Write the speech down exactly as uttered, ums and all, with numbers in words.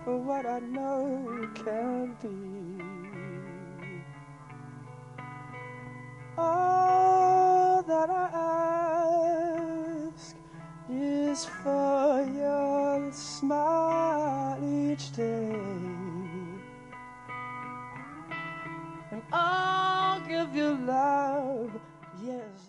for what I know can't be. All that I ask is for your smile each day, and I'll give you love, yes.